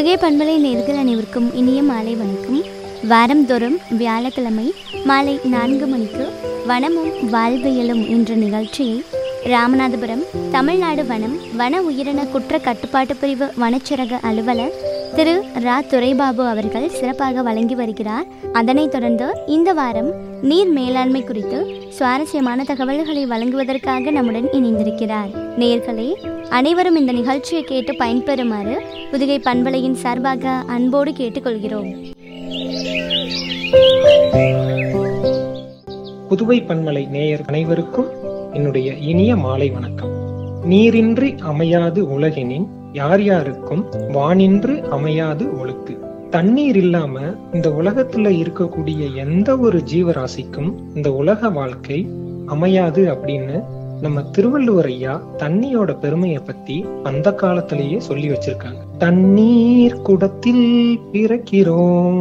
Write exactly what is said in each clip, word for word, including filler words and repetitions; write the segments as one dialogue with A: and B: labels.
A: புதுகை பண்பலை நேயர்கள் அனைவருக்கும் இனிய மாலை வணக்கம். வாரந்தோறும் வியாழக்கிழமை மாலை நான்கு மணிக்கு வனமும் வாழ்வியலும் என்ற நிகழ்ச்சியை ராமநாதபுரம் தமிழ்நாடு வனம் வன உயிரின குற்ற கட்டுப்பாட்டு பிரிவு வனச்சரக அலுவலர் திரு ரா துரைபாபு அவர்கள் சிறப்பாக வழங்கி வருகிறார். அதனைத் தொடர்ந்து இந்த வாரம் நீர் மேலாண்மை குறித்து சுவாரஸ்யமான தகவல்களை வழங்குவதற்காக நம்முடன் இணைந்திருக்கிறார். நேயர்களே, அனைவரும் இந்த நிகழ்ச்சியை கேட்டு பயன்பெறுமாறு புதுகை பண்பலையின் சார்பாக அன்போடு கேட்டுக்கொள்கிறோம்.
B: புதுவை பண்பலை நேயர் அனைவருக்கும் என்னுடைய இனிய மாலை வணக்கம். நீரின்றி அமையாது உலகினின் யார் யாருக்கும் வானின்று அமையாது ஒழுக்கு. தண்ணீர் இல்லாம இந்த உலகத்துல இருக்கக்கூடிய எந்த ஒரு ஜீவராசிக்கும் இந்த உலக வாழ்க்கை அமையாது அப்படின்னு நம்ம திருவள்ளுவர் ஐயா தண்ணியோட பெருமையை பத்தி அந்த காலத்திலேயே சொல்லி வச்சிருக்காங்க. தண்ணீர் குடத்தில் பிறக்கிறோம்,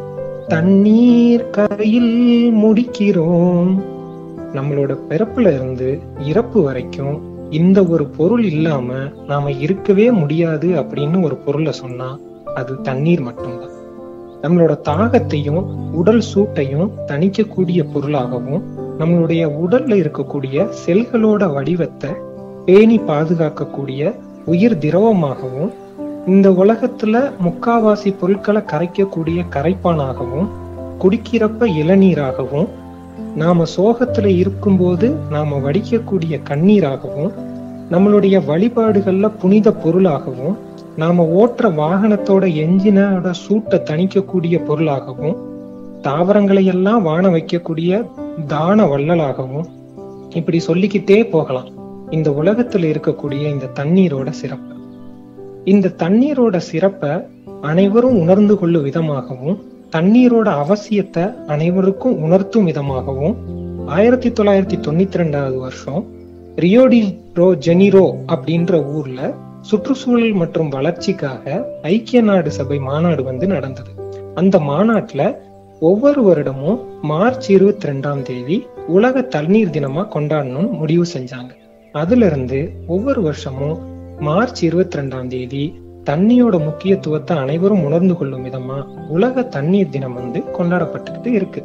B: தண்ணீர் கரையில் முடிக்கிறோம். நம்மளோட பிறப்புல இருந்து இறப்பு வரைக்கும் இந்த ஒரு பொருள் இல்லாம நாம இருக்கவே முடியாது அப்படின்னு ஒரு பொருளை சொன்னா அது தண்ணீர் மட்டும்தான். நம்மளோட தாகத்தையும் உடல் சூட்டையும் தணிக்கக்கூடிய பொருளாகவும் நம்மளுடைய உடல்ல இருக்கக்கூடிய செல்களோட வடிவத்தை பேணி பாதுகாக்கக்கூடிய உயிர் திரவமாகவும் இந்த உலகத்துல முக்காவாசி பொருட்களை கரைக்கக்கூடிய கரைப்பானாகவும் குடிக்கிறப்ப இளநீராகவும் நாம சோகத்துல இருக்கும்போது நாம வடிக்கக்கூடிய கண்ணீராகவும் நம்மளுடைய வழிபாடுகள்ல புனித பொருளாகவும் நாம ஓட்டுற வாகனத்தோட என்ஜினோட சூட்டை தணிக்கக்கூடிய பொருளாகவும் தாவரங்களை எல்லாம் வாழ வைக்கக்கூடிய தான வள்ளலாகவும் இப்படி சொல்லிக்கிட்டே போகலாம். இந்த உலகத்துல இருக்கக்கூடிய இந்த தண்ணீரோட சிறப்பு, இந்த தண்ணீரோட சிறப்பை அனைவரும் உணர்ந்து கொள்ளும் விதமாகவும் தண்ணீரோட அவசியத்தை அனைவருக்கும் உணர்த்தும் விதமாகவும் ஆயிரத்தி தொள்ளாயிரத்தி தொண்ணூத்தி ரெண்டாவது வருஷம் ரியோ டி ஜெனிரோ அப்படின்ற ஊர்ல சுற்றுச்சூழல் மற்றும் வளர்ச்சிக்காக ஐக்கிய நாடு சபை மாநாடு வந்து நடந்தது. அந்த மாநாட்டுல ஒவ்வொரு வருடமும் மார்ச் இருபத்தி ரெண்டாம் தேதி உலக தண்ணீர் தினமா கொண்டாடணும்னு முடிவு செஞ்சாங்க. அதுல இருந்து ஒவ்வொரு வருஷமும் மார்ச் இருபத்தி ரெண்டாம் தேதி தண்ணியோட முக்கியத்துவத்தை அனைவரும் உணர்ந்து கொள்ளும் விதமா உலக தண்ணீர் தினம் வந்து கொண்டாடப்பட்டுக்கிட்டு இருக்கு.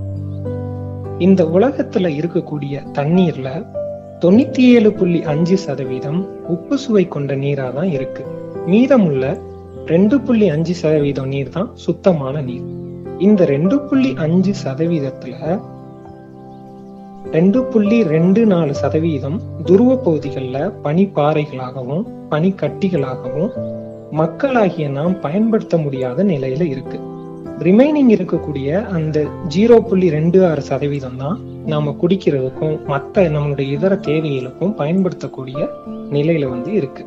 B: இந்த உலகத்துல இருக்கக்கூடிய தண்ணீர்ல தொண்ணூத்தி ஏழு புள்ளி அஞ்சு சதவீதம் உப்பு சுவை கொண்ட நீரா தான் இருக்கு. மீதமுள்ள ரெண்டு புள்ளி அஞ்சு சதவீதம் நீர் தான் சுத்தமான நீர். இந்த ரெண்டு புள்ளி அஞ்சு சதவீதத்துல ரெண்டு புள்ளி ரெண்டு நாலு சதவீதம் துருவ பகுதிகள்ல பனிப்பாறைகளாகவும் பனிக்கட்டிகளாகவும் மக்களாகிய நாம் பயன்படுத்த முடியாத நிலையில இருக்கு. ரிமைனிங் இருக்கக்கூடிய அந்த ஜீரோ புள்ளி ரெண்டு ஆறு சதவீதம் தான் நாம குடிக்கிறதுக்கும் மற்ற நம்மளுடைய இதர தேவைகளுக்கும் பயன்படுத்தக்கூடிய நிலையில வந்து இருக்கு.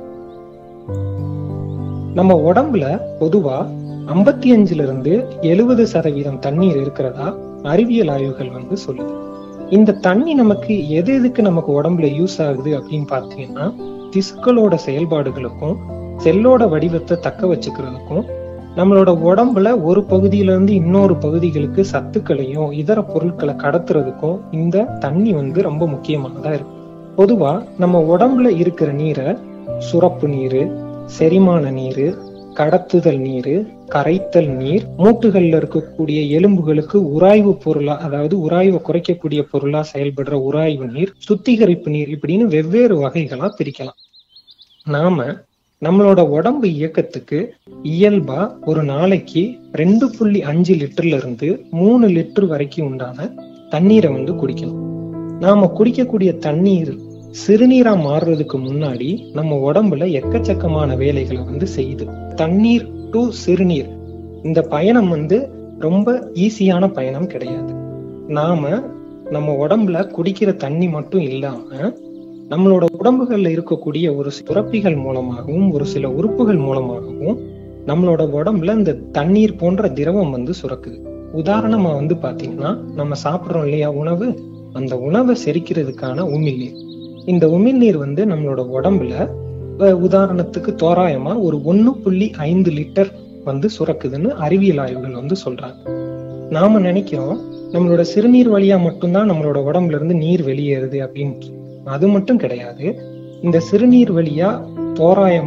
B: நம்ம உடம்புல பொதுவா ஐம்பத்தி அஞ்சுல இருந்து எழுபது சதவீதம் தண்ணீர் இருக்கிறதா அறிவியல் ஆய்வுகள் வந்து சொல்லுது. இந்த தண்ணி நமக்கு எது எதுக்கு நமக்கு உடம்புல யூஸ் ஆகுது அப்படின்னு பாத்தீங்கன்னா திசுக்களோட செயல்பாடுகளுக்கும் செல்லோட வடிவத்தை தக்க வச்சுக்கிறதுக்கும் நம்மளோட உடம்புல ஒரு பகுதியில இருந்து இன்னொரு பகுதிகளுக்கு சத்துக்களையும் இதர பொருட்களை கடத்துறதுக்கும் இந்த தண்ணி வந்து ரொம்ப முக்கியமானதா இருக்கு. பொதுவா நம்ம உடம்புல இருக்கிற நீரை சுரப்பு நீரு, செரிமான நீரு, கடத்துதல் நீரு, கரைத்தல் நீர், மூட்டுகள்ல இருக்கக்கூடிய எலும்புகளுக்கு உராய்வு பொருளா அதாவது உராய்வை குறைக்கக்கூடிய பொருளா செயல்படுற உராய்வு நீர், சுத்திகரிப்பு நீர் இப்படின்னு வெவ்வேறு வகைகளா பிரிக்கலாம். நாம நம்மளோட உடம்பு இயக்கத்துக்கு இயல்பா ஒரு நாளைக்கு ரெண்டு புள்ளி அஞ்சு லிட்டர்ல இருந்து மூணு லிட்டர் வரைக்கும் உண்டான தண்ணீரை வந்து குடிக்கணும். நாம குடிக்கக்கூடிய தண்ணீர் சிறுநீரா மாறுறதுக்கு முன்னாடி நம்ம உடம்புல எக்கச்சக்கமான வேலைகளை வந்து செய்யுது. தண்ணீர் டு சிறுநீர் இந்த பயணம் வந்து ரொம்ப ஈஸியான பயணம் கிடையாது. நாம நம்ம உடம்புல குடிக்கிற தண்ணி மட்டும் இல்லாம நம்மளோட உடம்புகள்ல இருக்கக்கூடிய ஒரு சுரப்பிகள் மூலமாகவும் ஒரு சில உறுப்புகள் மூலமாகவும் நம்மளோட உடம்புல இந்த தண்ணீர் போன்ற திரவம் வந்து சுரக்குது. உதாரணமா வந்து பாத்தீங்கன்னா நம்ம சாப்பிடுறோம் இல்லையா உணவு, அந்த உணவை செரிக்கிறதுக்கான உமிழ்நீர். இந்த உமிழ்நீர் வந்து நம்மளோட உடம்புல உதாரணத்துக்கு தோராயமா ஒரு ஒன்னு புள்ளி ஐந்து லிட்டர் வந்து சுரக்குதுன்னு அறிவியல் ஆய்வுகள் வந்து சொல்றாங்க. நாம நினைக்கிறோம் நம்மளோட சிறுநீர் வழியா மட்டும்தான் நம்மளோட உடம்புல இருந்து நீர் வெளியேறுது அப்படின்னு. அது மட்டும் கிடையாது. இந்த சிறுநீர் வழியா தோராயமா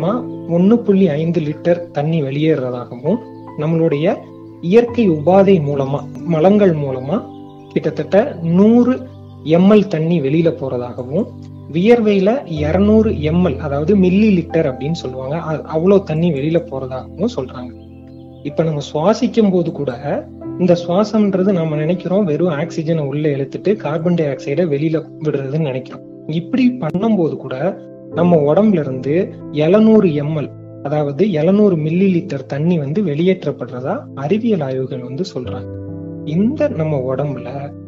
B: ஒன்னு புள்ளி ஐந்து லிட்டர் தண்ணி வெளியேறதாகவும், நம்மளுடைய இயற்கை உபாதை மூலமா மலங்கள் மூலமா கிட்டத்தட்ட நூறு எம்எல் தண்ணி வெளியில போறதாகவும், வியர்வையில இருநூறு எம்எல் அதாவது மில்லி லிட்டர் அப்படின்னு சொல்லுவாங்க, அவ்வளவு தண்ணி வெளியில போறதாகவும் சொல்றாங்க. இப்ப நம்ம சுவாசிக்கும் போது கூட இந்த சுவாசம்ன்றது நம்ம நினைக்கிறோம் வெறும் ஆக்சிஜனை உள்ள இழுத்துட்டு கார்பன் டை ஆக்சைடை வெளியில விடுறதுன்னு நினைக்கிறோம். இப்படி பண்ணும்போது கூட நம்ம உடம்புல இருந்து எழுநூறு எம்எல் அதாவது எழுநூறு மில்லி லிட்டர் தண்ணி வந்து வெளியேற்றப்படுறதா அறிவியல் ஆய்வுகள் வந்து சொல்றாங்க. இந்த நம்ம உடம்புல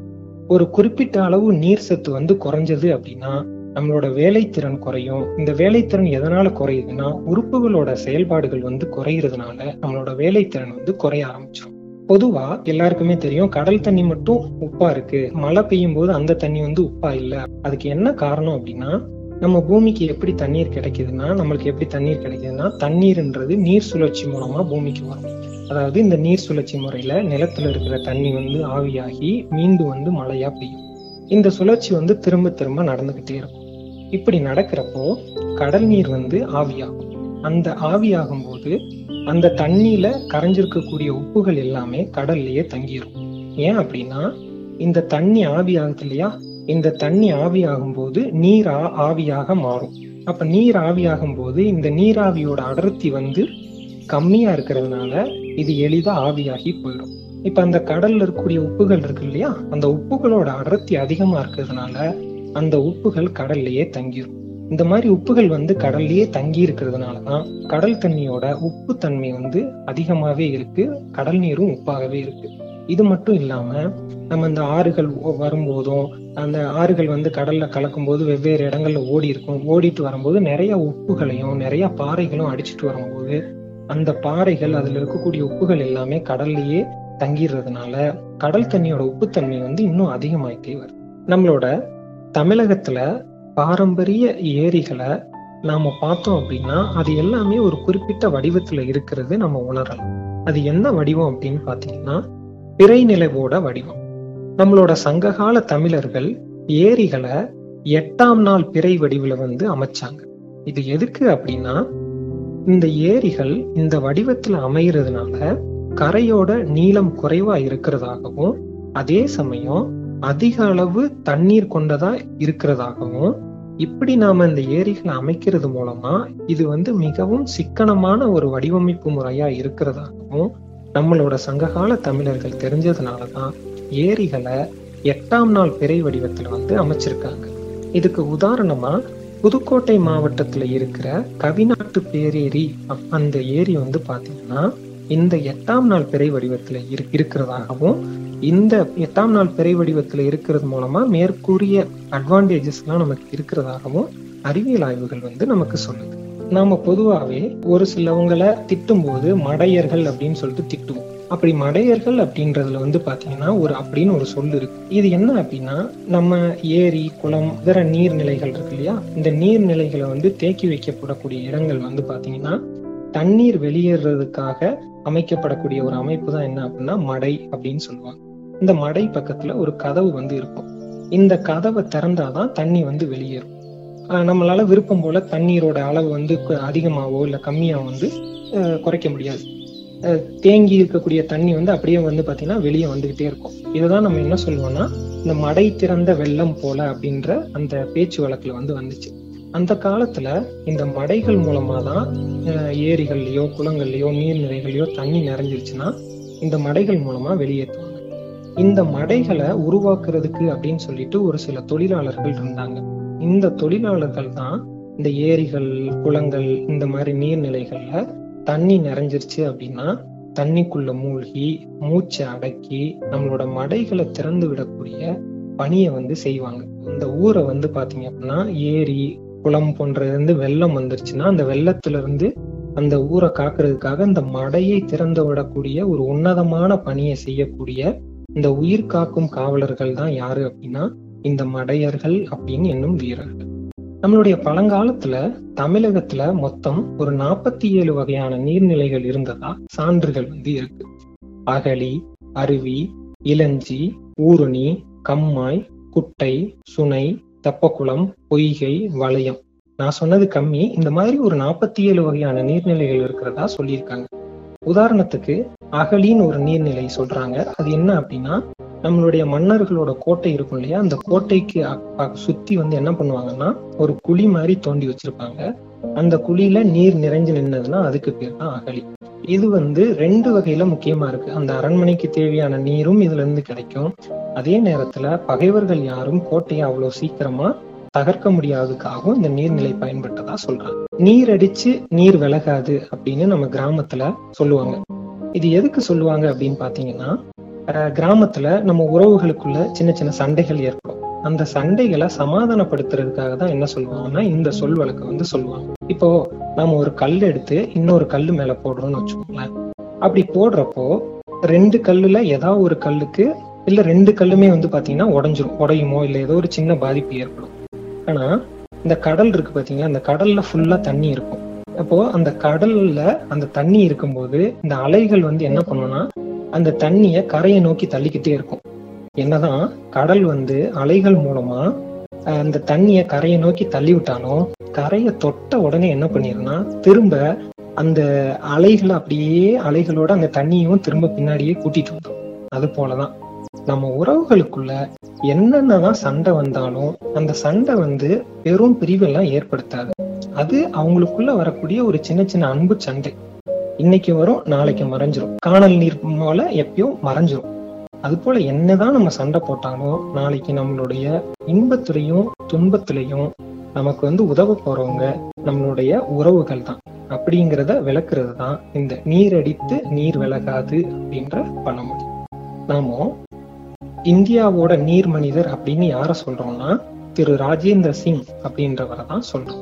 B: ஒரு குறிப்பிட்ட அளவு நீர் சத்து வந்து குறைஞ்சது அப்படின்னா நம்மளோட வேலைத்திறன் குறையும். இந்த வேலைத்திறன் எதனால குறையுதுன்னா உறுப்புகளோட செயல்பாடுகள் வந்து குறையிறதுனால நம்மளோட வேலைத்திறன் வந்து குறைய ஆரம்பிச்சிடும். பொதுவா எல்லாருக்குமே தெரியும் கடல் தண்ணி மட்டும் உப்பா இருக்கு, மழை பெய்யும் போது அந்த தண்ணி வந்து உப்பா இல்ல. அதுக்கு என்ன காரணம் அப்படின்னா, நம்ம பூமிக்கு எப்படி தண்ணீர் கிடைக்குதுன்னா நம்மளுக்கு எப்படி தண்ணீர் கிடைக்குதுன்னா தண்ணீர்ன்றது நீர் சுழற்சி மூலமா பூமிக்கு வரும். அதாவது இந்த நீர் சுழற்சி முறையில நிலத்துல இருக்கிற தண்ணி வந்து ஆவியாகி மீண்டும் வந்து மழையா பெய்யும். இந்த சுழற்சி வந்து திரும்ப திரும்ப நடந்துகிட்டே இருக்கும். இப்படி நடக்கிறப்போ கடல் நீர் வந்து ஆவியாகும். அந்த ஆவியாகும் போது அந்த தண்ணியில கரைஞ்சிருக்கக்கூடிய உப்புகள் எல்லாமே கடல்லையே தங்கிரும். ஏன் அப்படின்னா இந்த தண்ணி ஆவியாகுது இல்லையா, இந்த தண்ணி ஆவியாகும் போது நீர் ஆவியாக மாறும். அப்ப நீர் ஆவியாகும் போது இந்த நீராவியோட அடர்த்தி வந்து கம்மியா இருக்கிறதுனால இது எளிதா ஆவியாகி போயிடும். இப்ப அந்த கடல்ல இருக்கக்கூடிய உப்புகள் இருக்கு இல்லையா, அந்த உப்புகளோட அடர்த்தி அதிகமா இருக்கிறதுனால அந்த உப்புகள் கடல்லையே தங்கிரும். இந்த மாதிரி உப்புகள் வந்து கடல்லையே தங்கி இருக்கிறதுனாலதான் கடல் தண்ணியோட உப்பு தன்மை வந்து அதிகமாவே இருக்கு, கடல் நீரும் உப்பாகவே இருக்கு. இது மட்டும் இல்லாம நம்ம இந்த ஆறுகள் வரும்போதும் அந்த ஆறுகள் வந்து கடல்ல கலக்கும் போது வெவ்வேறு இடங்கள்ல ஓடி இருக்கும். ஓடிட்டு வரும்போது நிறைய உப்புகளையும் நிறைய பாறைகளும் அடிச்சுட்டு வரும்போது அந்த பாறைகள் அதுல இருக்கக்கூடிய உப்புகள் எல்லாமே கடல்லையே தங்கிடுறதுனால கடல் தண்ணியோட உப்புத்தன்மை வந்து இன்னும் அதிகமாயிட்டே வருது. நம்மளோட தமிழகத்துல பாரம்பரிய ஏரிகளை நாம பார்த்தோம் அப்படின்னா அது எல்லாமே ஒரு குறிப்பிட்ட வடிவத்துல இருக்கிறது நம்ம உணரலாம். அது என்ன வடிவம் அப்படின்னு பாத்தீங்கன்னா பிறை நிலவோட வடிவம். நம்மளோட சங்ககால தமிழர்கள் ஏரிகளை எட்டாம் நாள் பிறை வடிவுல வந்து அமைச்சாங்க. இது எதுக்கு அப்படின்னா இந்த ஏரிகள் இந்த வடிவத்துல அமைகிறதுனால கரையோட நீளம் குறைவா இருக்கிறதாகவும் அதே சமயம் அதிக அளவு தண்ணீர் கொண்டதா இருக்கிறதாகவும், இப்படி நாம இந்த ஏரிகளை அமைக்கிறது மூலமா இது வந்து மிகவும் சிக்கனமான ஒரு வடிவமைப்பு முறையா இருக்கிறதாகவும் நம்மளோட சங்ககால தமிழர்கள் தெரிஞ்சதுனாலதான் ஏரிகளை எட்டாம் நாள் பிறை வடிவத்துல வந்து அமைச்சிருக்காங்க. இதுக்கு உதாரணமா புதுக்கோட்டை மாவட்டத்துல இருக்கிற கவிநாட்டு பேரேரி அந்த ஏரி வந்து பாத்தீங்கன்னா இந்த எட்டாம் நாள் பிறை வடிவத்துல இருக்கிறதாகவும், இந்த எட்டாம் நாள் பிறை வடிவத்துல இருக்கிறது மூலமா மேற்கூறிய அட்வான்டேஜஸ் எல்லாம் நமக்கு இருக்கிறதாகவும் அறிவியல் ஆய்வுகள் வந்து நமக்கு சொல்லுது. நாம பொதுவாவே ஒரு சிலவங்களை திட்டும் போது மடையர்கள் அப்படின்னு சொல்லிட்டு திட்டுவோம். அப்படி மடையர்கள் அப்படின்றதுல வந்து பாத்தீங்கன்னா ஒரு அப்படின்னு ஒரு சொல் இருக்கு. இது என்ன அப்படின்னா நம்ம ஏரி குளம் இதர நீர்நிலைகள் இருக்கு இல்லையா, இந்த நீர்நிலைகளை வந்து தேக்கி வைக்கப்படக்கூடிய இடங்கள் வந்து பாத்தீங்கன்னா தண்ணீர் வெளியேறதுக்காக அமைக்கப்படக்கூடிய ஒரு அமைப்பு தான் என்ன அப்படின்னா மடை அப்படின்னு சொல்லுவாங்க. இந்த மடை பக்கத்துல ஒரு கதவு வந்து இருக்கும். இந்த கதவை திறந்தாதான் தண்ணி வந்து வெளியேறும். நம்மளால விருப்பம் போல தண்ணீரோட அளவு வந்து அதிகமாவோ இல்ல கம்மியா வந்து குறைக்க முடியாது. தேங்கி இருக்கக்கூடிய தண்ணி வந்து அப்படியே வந்து பாத்தீங்கன்னா வெளியே வந்துகிட்டே இருக்கும். இதுதான் நம்ம என்ன சொல்லுவோம்னா இந்த மடை திறந்த வெள்ளம் போல அப்படின்ற அந்த பேச்சு வழக்குல வந்து வந்துச்சு. அந்த காலத்துல இந்த மடைகள் மூலமா தான் ஏரிகள்லயோ குளங்கள்லயோ நீர்நிலைகள்லயோ தண்ணி நிறைஞ்சிருச்சுன்னா இந்த மடைகள் மூலமா வெளியேற்றுவாங்க. இந்த மடைகளை உருவாக்குறதுக்கு அப்படின்னு சொல்லிட்டு ஒரு சில தொழிலாளர்கள் இருந்தாங்க. இந்த தொழிலாளர்கள் தான் இந்த ஏரிகள் குளங்கள் இந்த மாதிரி நீர்நிலைகள்ல தண்ணி நிறைஞ்சிருச்சு அப்படின்னா தண்ணிக்குள்ள மூழ்கி மூச்சை அடக்கி நம்மளோட மடைகளை திறந்து விடக்கூடிய பணியை வந்து செய்வாங்க. இந்த ஊரை வந்து பாத்தீங்க அப்படின்னா ஏரி குளம் போன்றது வந்து வெள்ளம் வந்துருச்சுன்னா அந்த வெள்ளத்துல இருந்து அந்த ஊரை காக்குறதுக்காக இந்த மடையை திறந்து விடக்கூடிய ஒரு உன்னதமான பணியை செய்யக்கூடிய இந்த உயிர் காக்கும் காவலர்கள் தான் யாரு அப்படின்னா இந்த மடையர்கள் அப்படின்னு என்னும் வீரர்கள். நம்மளுடைய பழங்காலத்துல தமிழகத்துல மொத்தம் ஒரு நாற்பத்தி ஏழு வகையான நீர்நிலைகள் இருந்ததா சான்றுகள் வந்து இருக்கு. அகழி, அருவி, இளஞ்சி, ஊருணி, கம்மாய், குட்டை, சுனை, தெப்பக்குளம், பொய்கை, வளையம் நான் சொன்னது கம்மி. இந்த மாதிரி ஒரு நாற்பத்தி ஏழு வகையான நீர்நிலைகள் இருக்கிறதா சொல்லியிருக்காங்க. உதாரணத்துக்கு அகழின்னு ஒரு நீர்நிலை சொல்றாங்க. அது என்ன அப்படின்னா, நம்மளுடைய மன்னர்களோட கோட்டை இருக்கும் இல்லையா, அந்த கோட்டைக்கு சுத்தி வந்து என்ன பண்ணுவாங்கன்னா ஒரு குழி மாதிரி தோண்டி வச்சிருப்பாங்க. அந்த குழியில நீர் நிறைஞ்சு நின்னதுன்னா அதுக்கு பேர் தான் அகழி. இது வந்து ரெண்டு வகையில முக்கியமா இருக்கு. அந்த அரண்மனைக்கு தேவையான நீரும் இதுல இருந்து கிடைக்கும். அதே நேரத்துல பகைவர்கள் யாரும் கோட்டையை அவ்வளவு சீக்கிரமா தகர்க்க முடியாததுக்காகவும் இந்த நீர்நிலை பயன்பட்டதா சொல்றாங்க. நீர் அடிச்சு நீர் விலகாது அப்படின்னு நம்ம கிராமத்துல சொல்லுவாங்க. இது எதுக்கு சொல்லுவாங்க அப்படின்னு பாத்தீங்கன்னா, கிராமத்துல நம்ம உறவுகளுக்குள்ள சின்ன சின்ன சண்டைகள் ஏற்படும். அந்த சண்டைகளை சமாதானப்படுத்துறதுக்காக தான் என்ன சொல்லுவாங்கன்னா இந்த சொல் வழக்கு வந்து சொல்லுவாங்க. இப்போ நம்ம ஒரு கல் எடுத்து இன்னொரு கல்லு மேல போடுறோம்னு வச்சுக்கோங்களேன். அப்படி போடுறப்போ ரெண்டு கல்லுல ஏதாவது ஒரு கல்லுக்கு இல்ல ரெண்டு கல்லுமே வந்து பாத்தீங்கன்னா உடஞ்சிரும், உடையுமோ இல்ல ஏதோ ஒரு சின்ன பாதிப்பு ஏற்படும். ஆனா இந்த கடல் இருக்கு பாத்தீங்கன்னா, அந்த கடல்ல ஃபுல்லா தண்ணி இருக்கும். அப்போ அந்த கடல்ல அந்த தண்ணி இருக்கும்போது இந்த அலைகள் வந்து என்ன பண்ணும்னா அந்த தண்ணிய கரையை நோக்கி தள்ளிக்கிட்டே இருக்கும். என்னதான் கடல் வந்து அலைகள் மூலமா அந்த தண்ணிய கரையை நோக்கி தள்ளி விட்டாலும் கரையை தொட்ட உடனே என்ன பண்ணிருன்னா திரும்ப அந்த அலைகளை அப்படியே அலைகளோட அந்த தண்ணியும் திரும்ப பின்னாடியே கூட்டிட்டு வந்துடும். அது போலதான் நம்ம உறவுகளுக்குள்ள என்னென்னதான் சண்டை வந்தாலும் அந்த சண்டை வந்து பெரும் பிரிவெல்லாம் ஏற்படுத்தாது. அது அவங்களுக்குள்ள வரக்கூடிய ஒரு சின்ன சின்ன அன்பு சண்டை. இன்னைக்கு வரும், நாளைக்கு மறைஞ்சிரும். காணல் நீர் போல எப்பயும் மறைஞ்சிரும். அது போல என்னதான் நம்ம சண்டை போட்டாலும் நாளைக்கு நம்மளுடைய இன்பத்திலையும் துன்பத்திலையும் நமக்கு வந்து உதவ போறவங்க நம்மளுடைய உறவுகள் தான். அப்படிங்கிறத விளக்குறது தான் இந்த நீர் அடித்து நீர் விலகாது அப்படின்ற பழமொழி. நாம இந்தியாவோட நீர் மனிதர் அப்படின்னு யார சொல்றோம்னா திரு ராஜேந்திர சிங் அப்படின்றவரை தான் சொல்றோம்.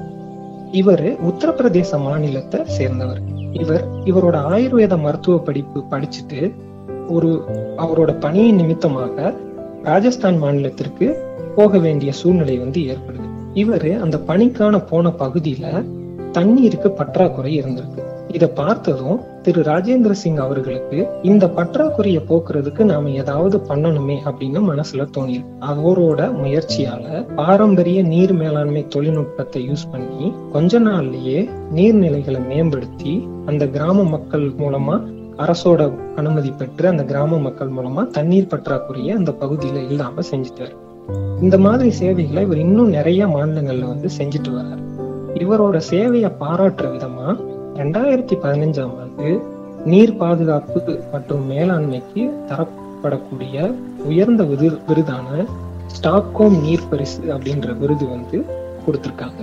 B: இவர் உத்தரப்பிரதேச மாநிலத்தை சேர்ந்தவர். இவர் இவரோட ஆயுர்வேத மருத்துவ படிப்பு படிச்சுட்டு ஒரு அவரோட பணியின் நிமித்தமாக ராஜஸ்தான் மாநிலத்திற்கு போக வேண்டிய சூழ்நிலை வந்து ஏற்படுது. இவரு அந்த பணிக்கான போன பகுதியில தண்ணீருக்கு பற்றாக்குறை இருந்திருக்கு. இத பார்த்ததும் திரு ராஜேந்திர சிங் அவர்களுக்கு இந்த பற்றாக்குறையை போக்குறதுக்கு நாம ஏதாவது பண்ணணுமே அப்படின்னு மனசுல தோணிருக்கு. அவரோட முயற்சியால பாரம்பரிய நீர் மேலாண்மை தொழில்நுட்பத்தை யூஸ் பண்ணி கொஞ்ச நாள்லயே நீர்நிலைகளை மேம்படுத்தி அந்த கிராம மக்கள் மூலமா அரசோட அனுமதி பெற்று அந்த கிராம மக்கள் மூலமா தண்ணீர் பற்றாக்குறைய அந்த பகுதியில இல்லாம செஞ்சுட்டாரு. இந்த மாதிரி சேவைகளை இவர் இன்னும் நிறைய மாநிலங்கள்ல வந்து செஞ்சுட்டு வர்றாரு. இவரோட சேவையை பாராட்டுற விதமா ரெண்டாயிரத்தி பதினஞ்சாம் ஆண்டு நீர் பாதுகாப்பு மற்றும் மேலாண்மைக்கு தரப்படக்கூடிய உயர்ந்த விரு விருதான ஸ்டாக்ஹோம் நீர் பரிசு அப்படின்ற விருது வந்து கொடுத்திருக்காங்க.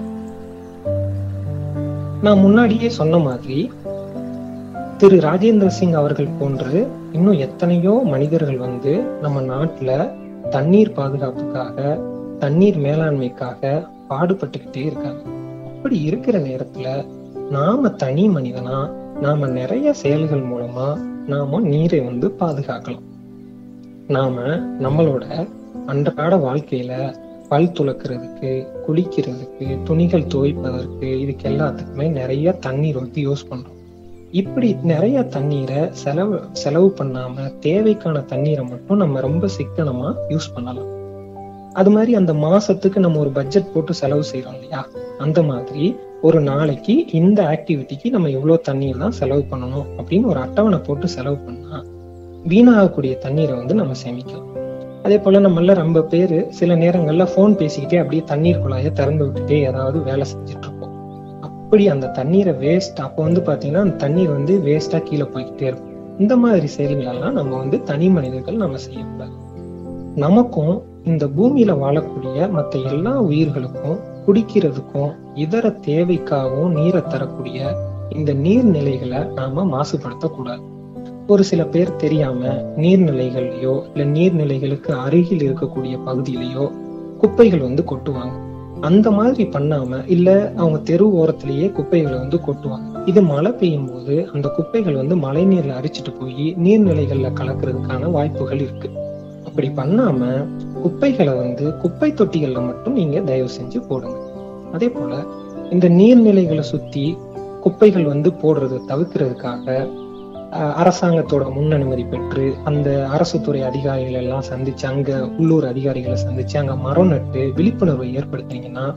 B: நான் முன்னாடியே சொன்ன மாதிரி திரு ராஜேந்திர சிங் அவர்கள் போன்று இன்னும் எத்தனையோ மனிதர்கள் வந்து நம்ம நாட்டுல தண்ணீர் பாதுகாப்புக்காக தண்ணீர் மேலாண்மைக்காக பாடுபட்டுக்கிட்டே இருக்காங்க. அப்படி இருக்கிற நேரத்துல நாம தனி மனிதனா நாம நிறைய செயல்கள் மூலமா நாம நீரை வந்து பாதுகாக்கலாம். நாம நம்மளோட அன்றாட வாழ்க்கையில பல் துலக்கிறதுக்கு, குளிக்கிறதுக்கு, துணிகள் துவைப்பதற்கு, இதுக்கு எல்லாத்துக்குமே நிறைய தண்ணீர் வந்து யூஸ் பண்றோம். இப்படி நிறைய தண்ணீரை செலவு செலவு பண்ணாம தேவைக்கான தண்ணீரை மட்டும் நம்ம ரொம்ப சிக்கனமா யூஸ் பண்ணலாம். அது மாதிரி அந்த மாசத்துக்கு நம்ம ஒரு பட்ஜெட் போட்டு செலவு செய்யறோம் இல்லையா, அந்த மாதிரி ஒரு நாளைக்கு இந்த ஆக்டிவிட்டிக்கு நம்ம எவ்வளவு தண்ணீர் தான் செலவு பண்ணணும் அப்படின்னு ஒரு அட்டவணை போட்டு செலவு பண்ணா வீணாகக்கூடிய தண்ணீரை வந்து நம்ம சேமிக்கலாம். அதே போல நம்மள ரொம்ப பேரு சில நேரங்கள்ல போன் பேசிக்கிட்டே அப்படியே தண்ணீர் குழாய திறந்து விட்டுட்டே ஏதாவது வேலை செஞ்சுட்டு இருப்போம். அப்படி அந்த தண்ணீரை வேஸ்ட் அப்போ வந்து பாத்தீங்கன்னா அந்த தண்ணீர் வந்து வேஸ்டா கீழே போய்கிட்டே இருக்கும். இந்த மாதிரி செயல்கள் எல்லாம் நம்ம வந்து தனி மனிதர்கள் நம்ம செய்யக்கூடாது. நமக்கும் இந்த பூமியில வாழக்கூடிய மற்ற எல்லா உயிர்களுக்கும் குடிக்கிறதுக்கும் இதர தேவைக்காகவும் நீரை தரக்கூடிய இந்த நீர்நிலைகளை நாம மாசுபடுத்த கூடாது. ஒரு சில பேர் தெரியாம நீர்நிலைகள்லயோ இல்ல நீர்நிலைகளுக்கு அருகில் இருக்கக்கூடிய பகுதியிலயோ குப்பைகள் வந்து கொட்டுவாங்க. அந்த மாதிரி பண்ணாம இல்ல அவங்க தெரு ஓரத்திலேயே குப்பைகளை வந்து கொட்டுவாங்க. இது மழை பெய்யும் போது அந்த குப்பைகள் வந்து மழை நீர்ல அரிச்சிட்டு போய் நீர்நிலைகள்ல கலக்கிறதுக்கான வாய்ப்புகள் இருக்கு. அப்படி பண்ணாம குப்பைகளை வந்து குப்பை தொட்டிகள்ல மட்டும் நீங்க தயவு செஞ்சு போடுங்க. அதே போல இந்த நீர்நிலைகளை சுத்தி குப்பைகள் வந்து போடுறது தவிர்க்கிறதுக்காக அரசாங்கத்தோட முன் அனுமதி பெற்று அந்த அரசு துறை அதிகாரிகள் எல்லாம் சந்திச்சு அங்க உள்ளூர் அதிகாரிகளை சந்திச்சு அங்க மரம் நட்டு விழிப்புணர்வை ஏற்படுத்தினீங்கன்னா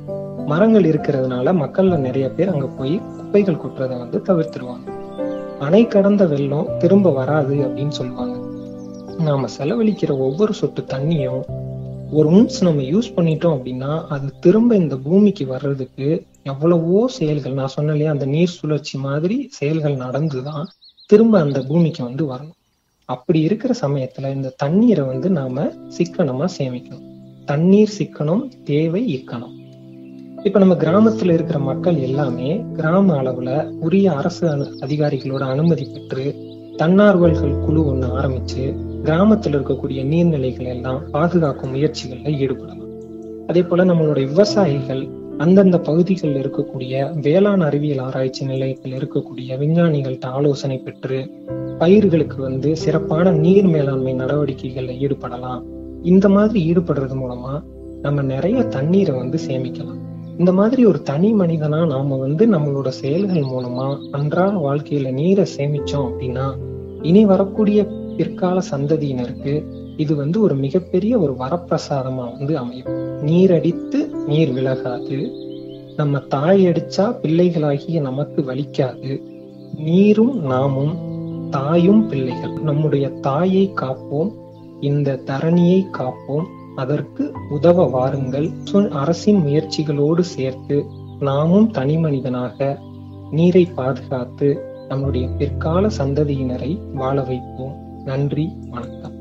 B: மரங்கள் இருக்கிறதுனால மக்கள்ல நிறைய பேர் அங்க போய் குப்பைகள் கொட்டுறதை வந்து தவிர்த்துருவாங்க. அணை கடந்த வெள்ளம் திரும்ப வராது அப்படின்னு சொல்லுவாங்க. நாம செலவழிக்கிற ஒவ்வொரு சொட்டு தண்ணியும் ஒரு ஒன்ஸ் நம்ம யூஸ் பண்ணிட்டோம் அப்படின்னா அது திரும்ப இந்த பூமிக்கு வர்றதுக்கு எவ்வளவோ செயல்கள், நான் சொன்ன இல்லையா, அந்த நீர் சுழற்சி மாதிரி செயல்கள் நடந்துதான் திரும்ப அந்த பூமிக்கு வந்து வரணும். அப்படி இருக்கிற சமயத்துல இந்த தண்ணீரை வந்து நாம சிக்கனமா சேமிக்கணும். தண்ணீர் சிக்கனம், தேவை இக்கணம். இப்ப நம்ம கிராமத்துல இருக்கிற மக்கள் எல்லாமே கிராம அளவுல உரிய அரசு அதிகாரிகளோட அனுமதி பெற்று தன்னார்வல்கள் குழு ஒண்ணு ஆரம்பிச்சு கிராமத்துல இருக்கக்கூடிய நீர்நிலைகள் எல்லாம் பாதுகாக்கும் முயற்சிகள்ல ஈடுபடலாம். அதே போல நம்மளோட விவசாயிகள் அந்தந்த பகுதிகளில் இருக்கக்கூடிய வேளாண் அறிவியல் ஆராய்ச்சி நிலையத்தில் இருக்கக்கூடிய விஞ்ஞானிகள்கிட்ட ஆலோசனை பெற்று பயிர்களுக்கு வந்து சிறப்பான நீர் மேலாண்மை நடவடிக்கைகள்ல ஈடுபடலாம். இந்த மாதிரி ஈடுபடுறது மூலமா நம்ம நிறைய தண்ணீரை வந்து சேமிக்கலாம். இந்த மாதிரி ஒரு தனி மனிதனா நாம வந்து நம்மளோட செயல்கள் மூலமா அன்றாட வாழ்க்கையில நீரை சேமிச்சோம் அப்படின்னா இனி வரக்கூடிய பிற்கால சந்ததியினருக்கு இது வந்து ஒரு மிகப்பெரிய ஒரு வரப்பிரசாதமா வந்து அமையும். நீர் அடித்து நீர் விலகாது, நம்ம தாய் அடிச்சா பிள்ளைகளாகிய நமக்கு வலிக்காது, நீரும் நாமும் தாயும் பிள்ளைகள். நம்முடைய தாயை காப்போம், இந்த தரணியை காப்போம், அதற்கு உதவ வாருங்கள். அரசின் முயற்சிகளோடு சேர்த்து நாமும் தனி மனிதனாக நீரை பாதுகாத்து நம்முடைய பிற்கால சந்ததியினரை வாழ வைப்போம். நன்றி, வணக்கம்.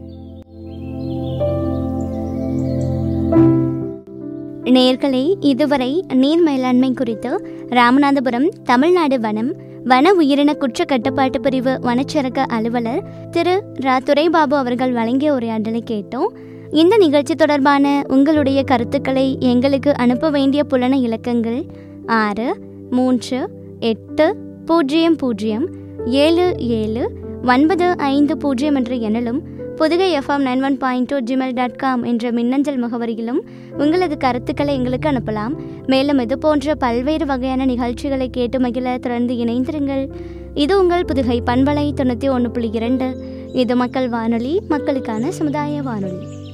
A: நேயர்களே, இதுவரை நீர் மேலாண்மை குறித்து ராமநாதபுரம் தமிழ்நாடு வனம் வன உயிரின குற்ற கட்டுப்பாட்டு பிரிவு வனச்சரக அலுவலர் திரு ரா துரைபாபு அவர்கள் வழங்கிய உரையாடலை கேட்டோம். இந்த நிகழ்ச்சி தொடர்பான உங்களுடைய கருத்துக்களை எங்களுக்கு அனுப்ப வேண்டிய புலன இலக்கங்கள் ஆறு மூன்று எட்டு பூஜ்ஜியம் பூஜ்ஜியம் ஏழு ஏழு ஒன்பது ஐந்து பூஜ்ஜியம் என்ற எண்ணிலும் Pudugai FM nine one point two Gmail dot com என்ற மின்னஞ்சல் முகவரியிலும் உங்களது கருத்துக்களை எங்களுக்கு அனுப்பலாம். மேலும் இது போன்ற பல்வேறு வகையான நிகழ்ச்சிகளை கேட்டு மகிழ தொடர்ந்து இணைந்திருங்கள். இது உங்கள் புதுகை பண்பலை தொண்ணூற்றி ஒன்று புள்ளி இரண்டு. இது மக்கள் வானொலி, மக்களுக்கான சமுதாய வானொலி.